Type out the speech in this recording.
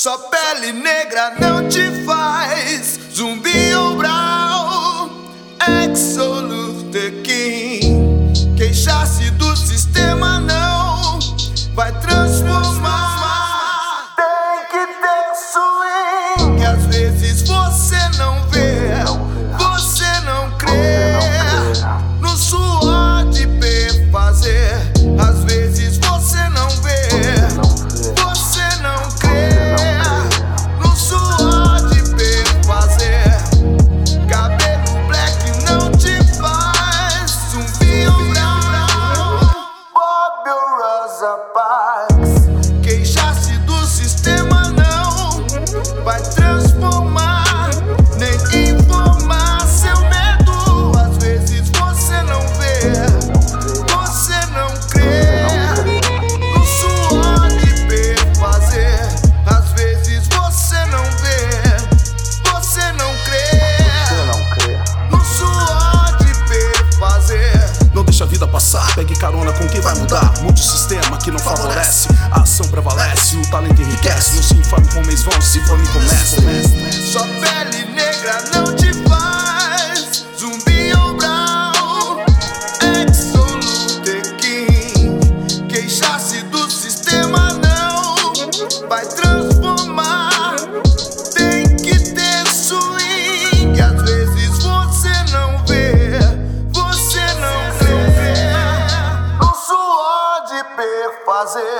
Sua pele negra não te faz zumbi ou brau. Ex-Luther King. Queixar-se do sistema não vai transformar. Tem que ter swing. Que às vezes você não vê, você não crê no suor de perfazer. Às vezes você não vê, você não crê no suor de perfazer. Cabelo black não te faz zumbi ou brau. Bob ou Rosa Parks. Queixar-se do sistema não vai transformar, nem informar seu medo. Às vezes você não vê, você não crê no suor de perfazer. Às vezes você não vê, você não crê no suor de perfazer. Não deixa a vida passar, pegue carona com quem vai mudar. Mude o sistema que não favorece, a ação prevalece, o talento enriquece. Não se informe como eles vão, se informe com mestre. Sua pele negra não te faz zumbi ou brau. Ex-Luther King. Queixar-se do sistema não vai transformar. Tem que ter swing. Às vezes você não vê, você não crê no suor de perfazer.